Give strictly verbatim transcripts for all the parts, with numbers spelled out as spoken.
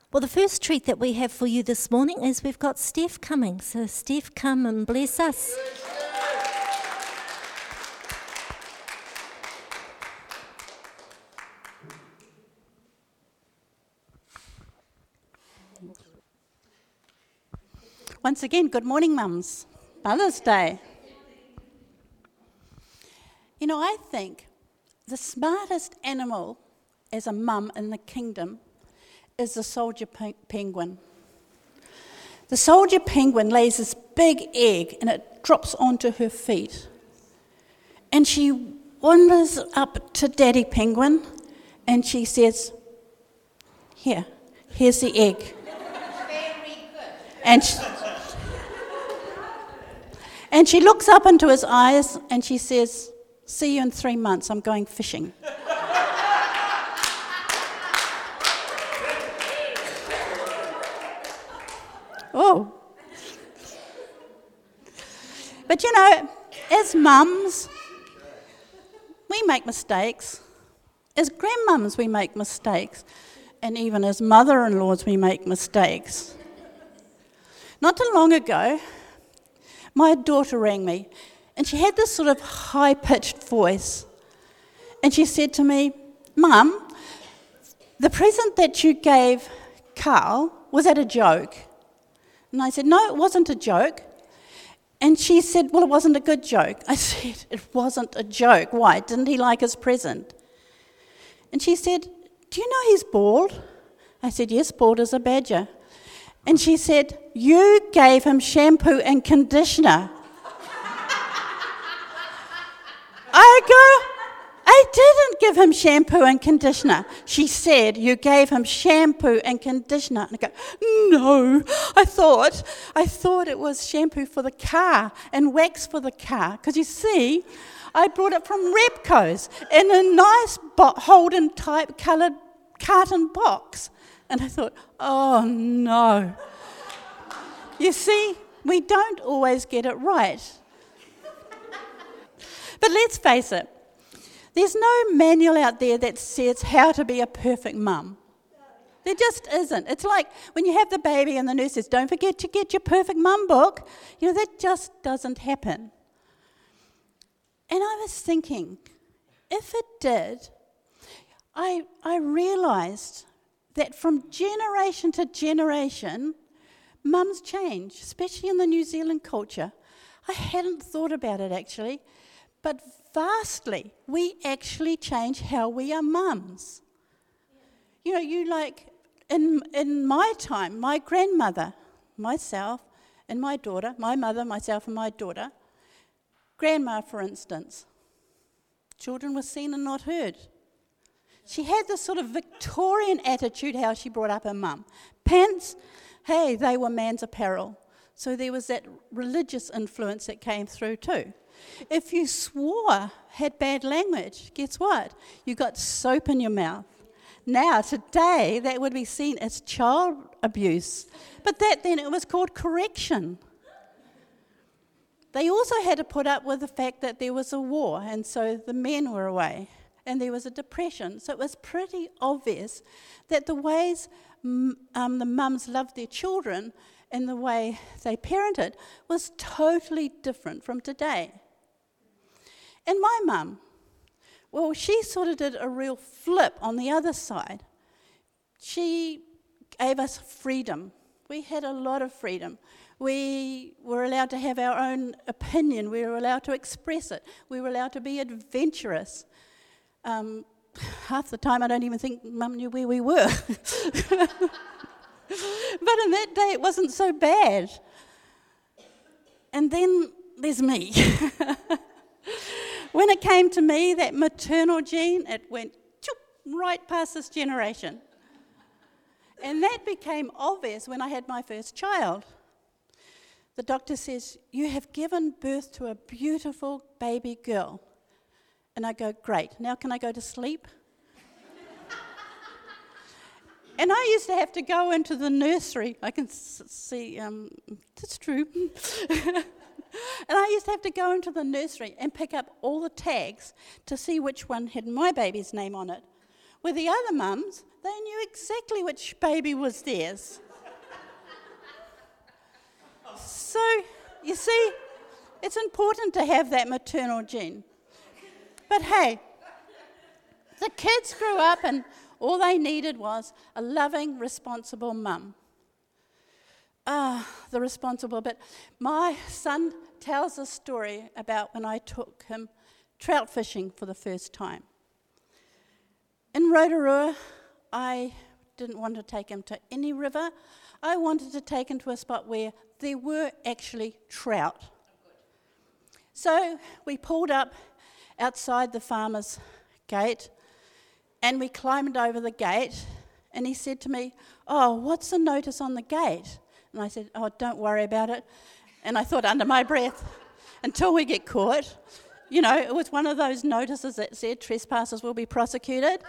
Well, the first treat that we have for you this morning is we've got Steph coming. So, Steph, come and bless us. Once again, good morning, mums. Mother's Day. You know, I think the smartest animal as a mum in the kingdom is the soldier pe- penguin. The soldier penguin lays this big egg and it drops onto her feet. And she wanders up to Daddy Penguin and she says, here, here's the egg. Very good. And she, and she looks up into his eyes and she says, see you in three months, I'm going fishing. Oh. But you know, as mums, we make mistakes. As grandmums, we make mistakes. And even as mother-in-laws, we make mistakes. Not too long ago, my daughter rang me, and she had this sort of high-pitched voice. And she said to me, Mum, the present that you gave Carl, was that a joke? And I said, no, it wasn't a joke. And she said, well, it wasn't a good joke. I said, it wasn't a joke. Why? Didn't he like his present? And she said, do you know he's bald? I said, yes, bald as a badger. And she said, you gave him shampoo and conditioner. I go, I didn't give him shampoo and conditioner. She said, you gave him shampoo and conditioner. And I go, no, I thought, I thought it was shampoo for the car and wax for the car. Because you see, I brought it from Repco's in a nice bo- Holden type coloured carton box. And I thought, oh no. You see, we don't always get it right. But let's face it, there's no manual out there that says how to be a perfect mum. There just isn't. It's like when you have the baby and the nurse says, don't forget to get your perfect mum book. You know, that just doesn't happen. And I was thinking, if it did, I, I realised that from generation to generation, mums change, especially in the New Zealand culture. I hadn't thought about it actually, but vastly, we actually change how we are mums. You know, you like, in in my time, my grandmother, myself, and my daughter, my mother, myself, and my daughter, grandma, for instance, children were seen and not heard. She had this sort of Victorian attitude how she brought up her mum. Pants, hey, they were man's apparel. So there was that religious influence that came through too. If you swore, had bad language, guess what? You got soap in your mouth. Now, today, that would be seen as child abuse. But that then, it was called correction. They also had to put up with the fact that there was a war, and so the men were away, and there was a depression. So it was pretty obvious that the ways um, the mums loved their children and the way they parented was totally different from today. And my mum, well, she sort of did a real flip on the other side. She gave us freedom. We had a lot of freedom. We were allowed to have our own opinion. We were allowed to express it. We were allowed to be adventurous. Um, half the time I don't even think Mum knew where we were. But in that day it wasn't so bad. And then there's me. When it came to me, that maternal gene, it went choop, right past this generation. And that became obvious when I had my first child. The doctor says, you have given birth to a beautiful baby girl. And I go, great, now can I go to sleep? And I used to have to go into the nursery. I can s- see, um, it's true. And I used to have to go into the nursery and pick up all the tags to see which one had my baby's name on it, With the other mums, they knew exactly which baby was theirs. So, you see, it's important to have that maternal gene. But hey, the kids grew up and all they needed was a loving, responsible mum. Ah, the responsible bit. My son tells a story about when I took him trout fishing for the first time. In Rotorua, I didn't want to take him to any river. I wanted to take him to a spot where there were actually trout. So we pulled up outside the farmer's gate and we climbed over the gate and he said to me, "Oh, what's the notice on the gate?" And I said, "Oh, don't worry about it." And I thought under my breath, until we get caught. You know, it was one of those notices that said trespassers will be prosecuted.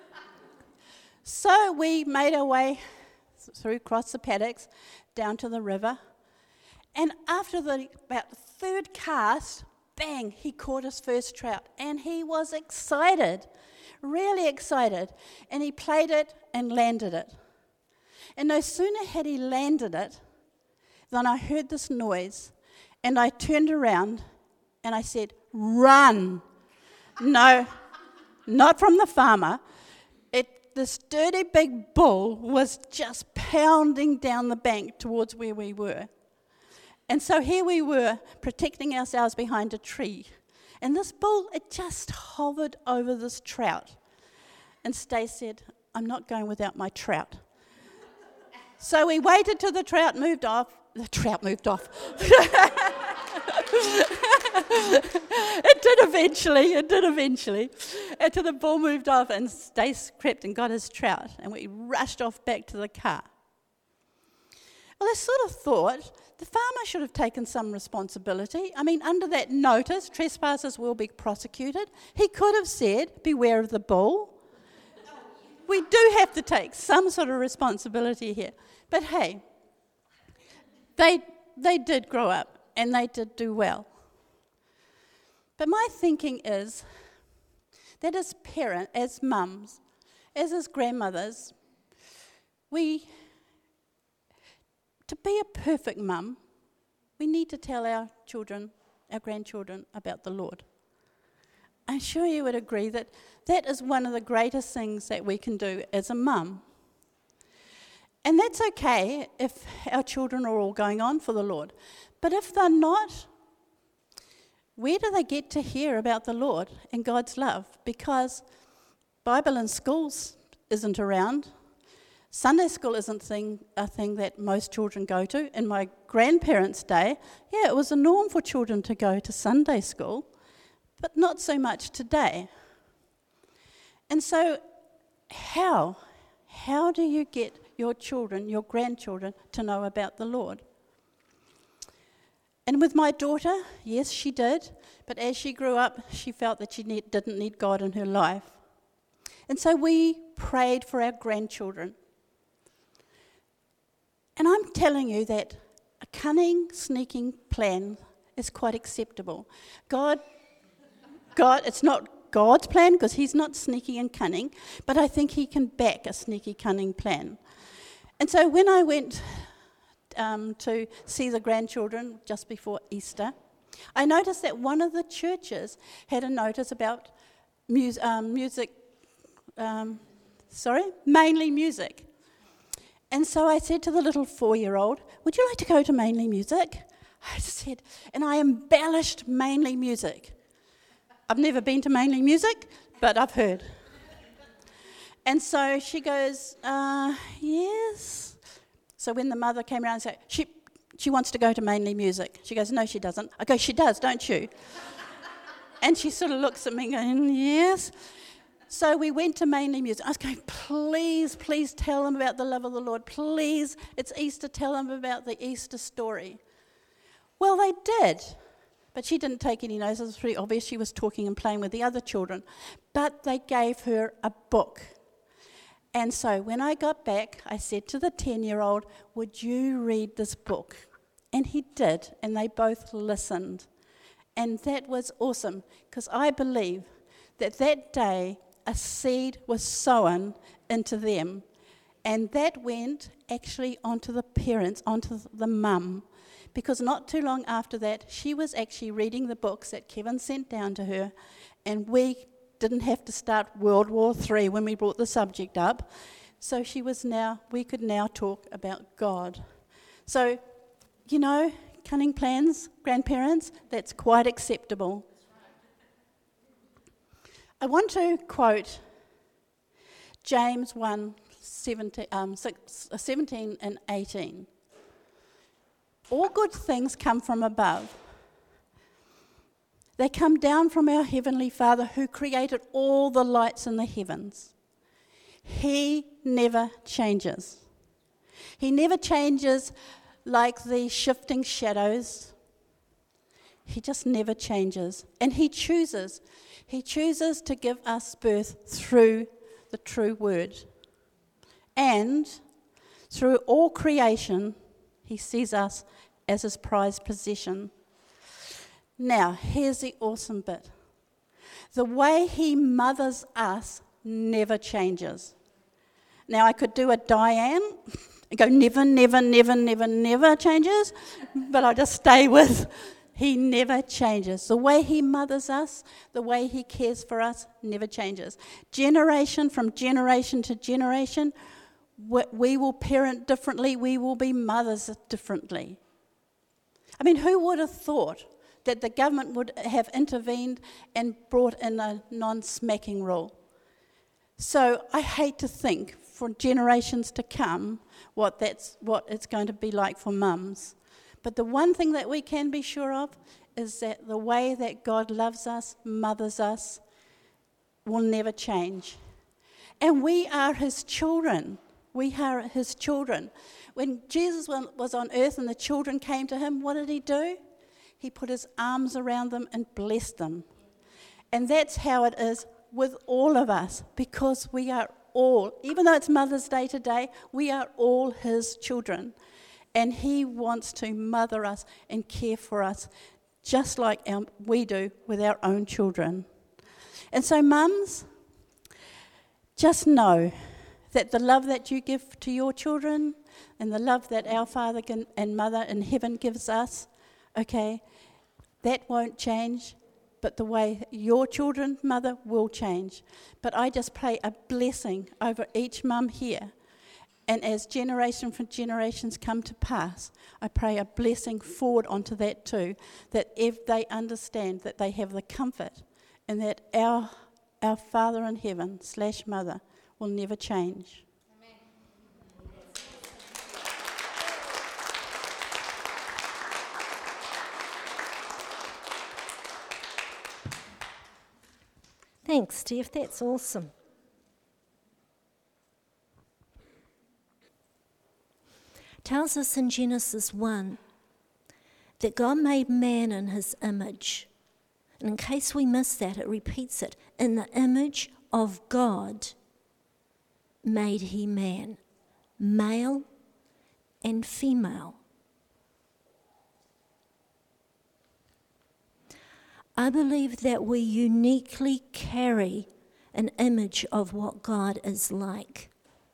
So we made our way through, across the paddocks, down to the river. And after the about the third cast, bang, he caught his first trout. And he was excited, really excited. And he played it and landed it. And no sooner had he landed it than I heard this noise. And I turned around and I said, "Run." No, not from the farmer. It, this dirty big bull was just pounding down the bank towards where we were. And so here we were, protecting ourselves behind a tree. And this bull, it just hovered over this trout. And Stace said, "I'm not going without my trout." So we waited till the trout moved off. The trout moved off. It did eventually, it did eventually. Until the bull moved off and Stace crept and got his trout. And we rushed off back to the car. Well, I sort of thought the farmer should have taken some responsibility. I mean, under that notice, trespassers will be prosecuted. He could have said, "Beware of the bull." We do have to take some sort of responsibility here. But hey, they they did grow up and they did do well. But my thinking is that as parents, as mums, as as grandmothers, we, to be a perfect mum, we need to tell our children, our grandchildren, about the Lord. I'm sure you would agree that that is one of the greatest things that we can do as a mum. And that's okay if our children are all going on for the Lord. But if they're not, where do they get to hear about the Lord and God's love? Because Bible in schools isn't around. Sunday school isn't thing, a thing that most children go to. In my grandparents' day, yeah, it was a norm for children to go to Sunday school, but not so much today. And so how? How do you get your children, your grandchildren, to know about the Lord? And with my daughter, yes, she did. But as she grew up, she felt that she need, didn't need God in her life. And so we prayed for our grandchildren. And I'm telling you that a cunning, sneaking plan is quite acceptable. God, God, it's not God's plan because he's not sneaky and cunning, but I think he can back a sneaky, cunning plan. And so when I went um, to see the grandchildren just before Easter, I noticed that one of the churches had a notice about mus- um, music, um, sorry, mainly music. And so I said to the little four-year-old, "Would you like to go to mainly music?" I said, and I embellished mainly music. I've never been to mainly music, but I've heard. And so she goes, uh, yes. So when the mother came around and said, she, she wants to go to mainly music. She goes, "No, she doesn't." I go, "She does, don't you?" And she sort of looks at me going, "Yes." So we went to mainly music. I was going, please, please tell them about the love of the Lord. Please, it's Easter, tell them about the Easter story. Well, they did. But she didn't take any notice. It was pretty obvious she was talking and playing with the other children. But they gave her a book. And so when I got back, I said to the ten-year-old, "Would you read this book?" And he did, and they both listened. And that was awesome, because I believe that that day a seed was sown into them. And that went actually onto the parents, onto the mum. Because not too long after that, she was actually reading the books that Kevin sent down to her. And we didn't have to start World War Three when we brought the subject up. So she was now, we could now talk about God. So, you know, cunning plans, grandparents, that's quite acceptable. I want to quote James one, seventeen, um, six, seventeen and eighteen. All good things come from above. They come down from our Heavenly Father who created all the lights in the heavens. He never changes. He never changes like the shifting shadows. He just never changes. And He chooses. He chooses to give us birth through the true word. And through all creation, He sees us as His prized possession. Now, here's the awesome bit. The way He mothers us never changes. Now, I could do a Diane and go never, never, never, never, never changes, but I'll just stay with He never changes. The way He mothers us, the way He cares for us, never changes. Generation from generation to generation, we will parent differently, we will be mothers differently. I mean, who would have thought that the government would have intervened and brought in a non-smacking rule? So I hate to think for generations to come what that's what it's going to be like for mums. But the one thing that we can be sure of is that the way that God loves us, mothers us, will never change. And we are His children. We are His children. When Jesus was on earth and the children came to Him, what did He do? He put His arms around them and blessed them. And that's how it is with all of us, because we are all, even though it's Mother's Day today, we are all His children. And He wants to mother us and care for us just like our, we do with our own children. And so, mums, just know that the love that you give to your children and the love that our Father can, and Mother in heaven gives us, okay, that won't change, but the way your children, Mother, will change. But I just pray a blessing over each mum here. And as generation from generations come to pass, I pray a blessing forward onto that too, that if they understand that they have the comfort and that our our Father in heaven slash Mother will never change. Thanks, Steph. That's awesome. Tells us in Genesis one that God made man in His image. And in case we miss that, it repeats it. In the image of God made He man, male and female. I believe that we uniquely carry an image of what God is like.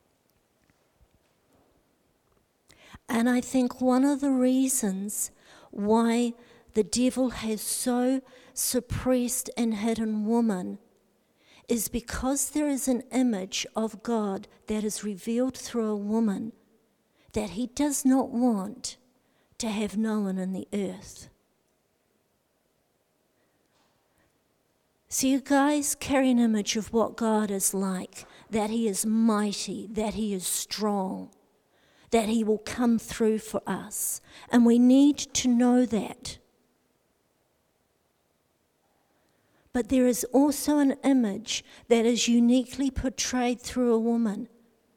And I think one of the reasons why the devil has so suppressed and hidden woman is because there is an image of God that is revealed through a woman that He does not want to have known in the earth. So you guys carry an image of what God is like, that He is mighty, that He is strong, that He will come through for us. And we need to know that. But there is also an image that is uniquely portrayed through a woman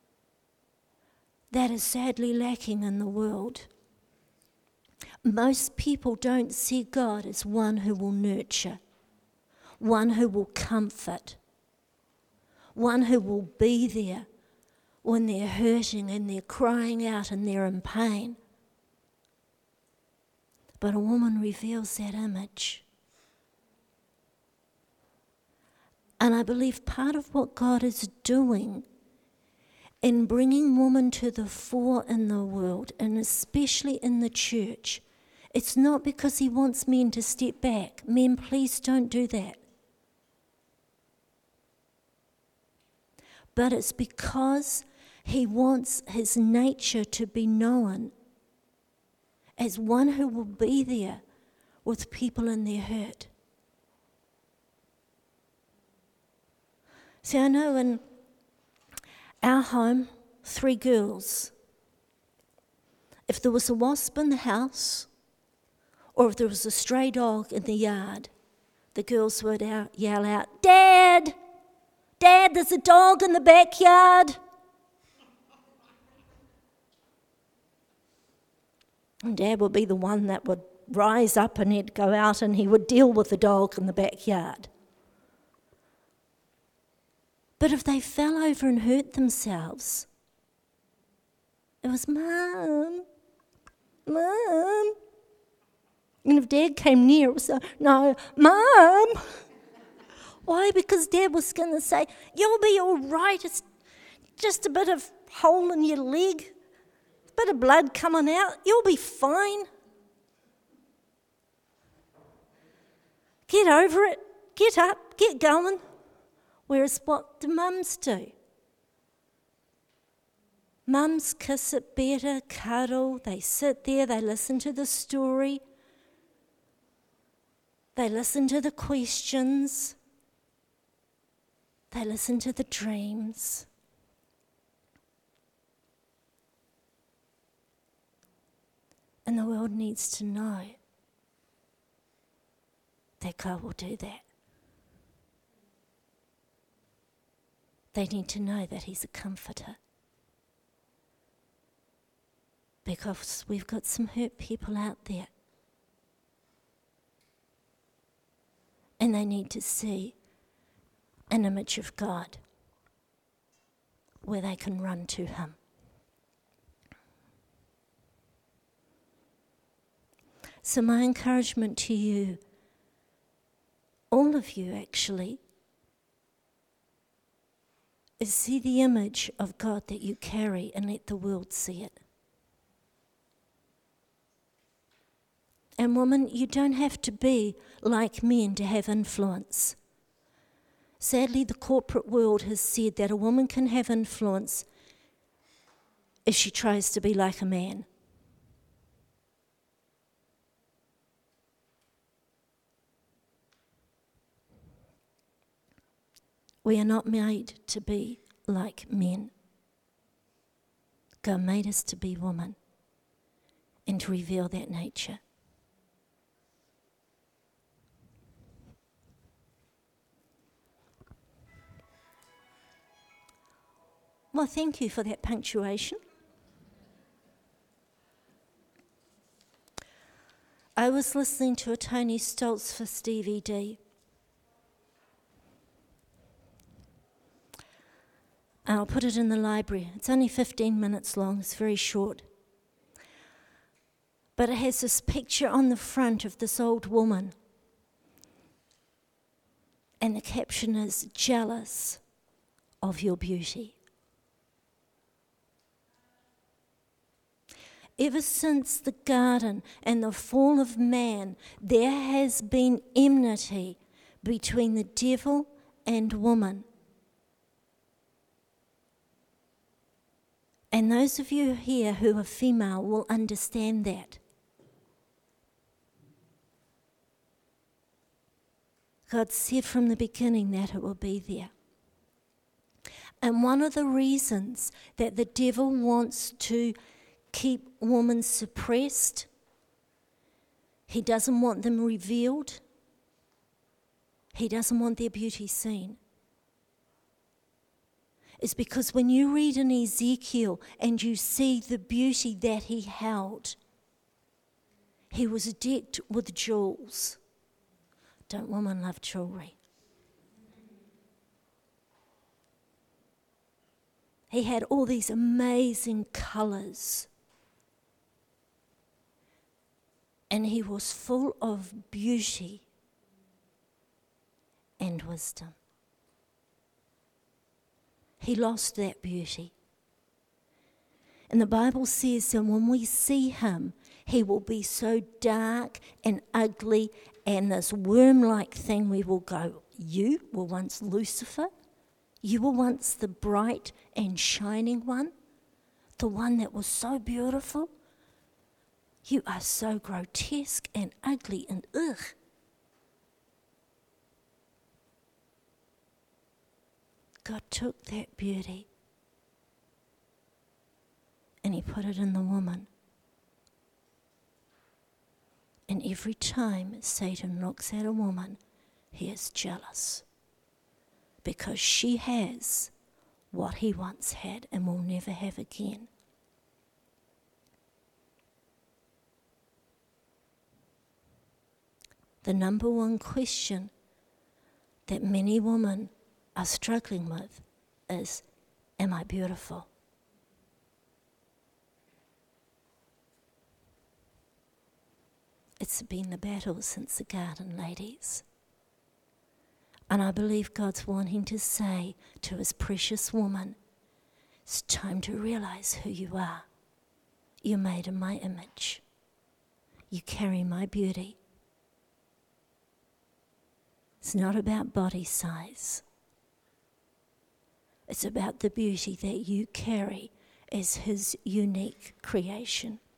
that is sadly lacking in the world. Most people don't see God as one who will nurture, one who will comfort, one who will be there when they're hurting and they're crying out and they're in pain. But a woman reveals that image. And I believe part of what God is doing in bringing woman to the fore in the world, and especially in the church, it's not because he wants men to step back. Men, please don't do that. But it's because he wants his nature to be known as one who will be there with people in their hurt. See, I know in our home, three girls, if there was a wasp in the house or if there was a stray dog in the yard, the girls would out, yell out, "Dad! Dad, there's a dog in the backyard!" And Dad would be the one that would rise up and he'd go out and he would deal with the dog in the backyard. But if they fell over and hurt themselves, it was, "Mum, Mum." And if Dad came near, it was, "No, Mum." Why? Because Dad was going to say, "You'll be all right. It's just a bit of hole in your leg, a bit of blood coming out. You'll be fine. Get over it. Get up. Get going." Whereas what do mums do? Mums kiss it better, cuddle, they sit there, they listen to the story, they listen to the questions, they listen to the dreams. And the world needs to know that God will do that. They need to know that he's a comforter. Because we've got some hurt people out there. And they need to see an image of God where they can run to him. So my encouragement to you, all of you actually, is see the image of God that you carry and let the world see it. And woman, you don't have to be like men to have influence. Sadly, the corporate world has said that a woman can have influence if she tries to be like a man. We are not made to be like men. God made us to be women and to reveal that nature. Well, thank you for that punctuation. I was listening to a Tony Stoltzfus D V D. I'll put it in the library. It's only fifteen minutes long. It's very short. But it has this picture on the front of this old woman. And the caption is, "Jealous of your beauty." Ever since the garden and the fall of man, there has been enmity between the devil and woman. And those of you here who are female will understand that. God said from the beginning that it will be there. And one of the reasons that the devil wants to keep women suppressed, he doesn't want them revealed, he doesn't want their beauty seen, is because when you read in Ezekiel and you see the beauty that he held, he was decked with jewels. Don't women love jewelry? He had all these amazing colours. And he was full of beauty and wisdom. he lost that beauty. And the Bible says that when we see him, he will be so dark and ugly, and this worm-like thing, we will go, you were once Lucifer? You were once the bright and shining one? The one that was so beautiful? You are so grotesque and ugly and ugh. God took that beauty and he put it in the woman. And every time Satan looks at a woman, he is jealous because she has what he once had and will never have again. The number one question that many women are struggling with is, am I beautiful? It's been the battle since the garden, ladies. And I believe God's wanting to say to his precious woman, it's time to realize who you are. You're made in my image. You carry my beauty. It's not about body size. It's about the beauty that you carry as his unique creation.